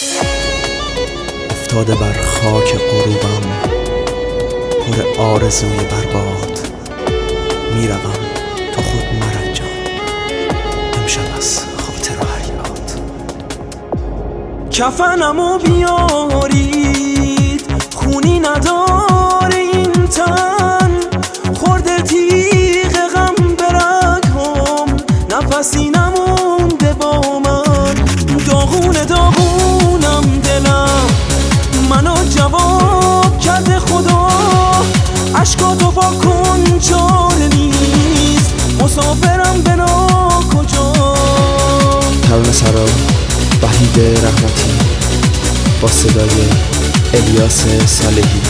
افتاده بر خاک غروبم پر آرزوی برباد. میروم تو خود مرنجان امشب از خاطر و حیات. کفنمو بیارید خونی نداره این تن، خورده تیغ غم برگم نفسی نمونده با من. داغونم دلم منو جواب کرده خدا، عشقاتو با کن چاره نیست مسافرم بنا کجا. ترانه سرا وحید رحمتی با صدای الیاس صالحی.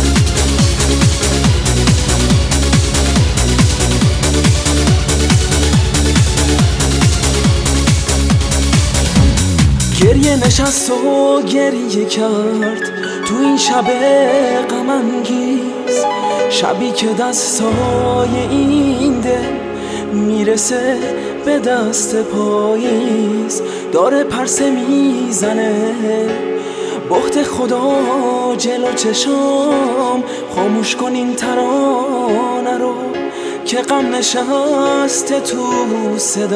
گریه نشست و گریه کرد تو این شب غم انگیز، شبی که دستای این دل میرسه به دست پاییز. داره پرسه میزنه بخت خدا جلو چشام، خاموش کن این ترانه رو که غم نشسته تو صدا.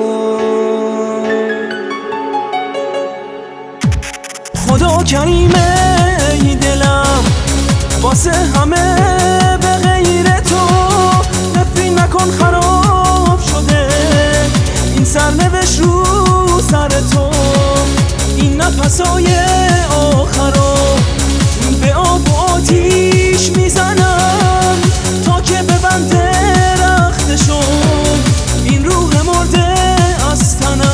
خدا کریمه ای دلم واسه همه به غیر تو، نفرین نکن خراب شده این سرنوشت رو سر تو. این نفسای آخرا به آب و آتیش میزنم تا که ببنده رختشم این روح مرده از تنم.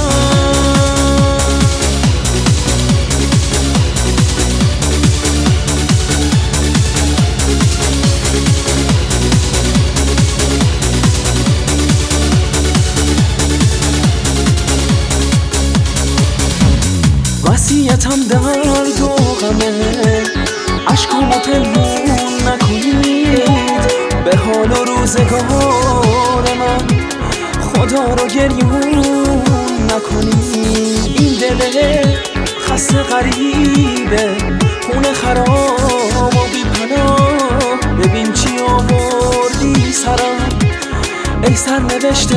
وصیتم درد و غمه عشقامو پنهون نکنید، به حال و روزگار من خدا رو گریون نکنید. این دل خسته غریبه خونه خراب و بی پناه، ببین چی آوردی سرم ای سرنوشته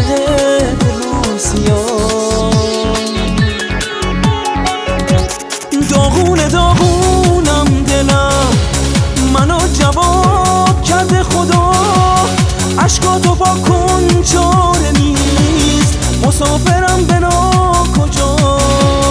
روسیا. داغونم دلم منو جواب کرده خدا، عشقاتو با کن چاره نیست مسافرم بنا کجا.